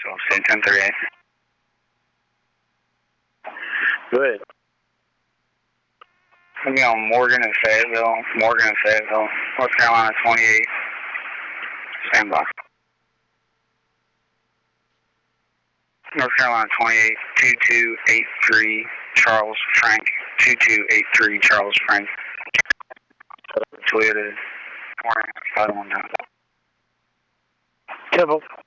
Nashville, say 1038. Go ahead. We'll be on Morgan and Fayetteville, North Carolina 28. Stand by. North Carolina 28, 2283 Charles Frank, 2283 Charles Frank. Toyota 4 519. Temple.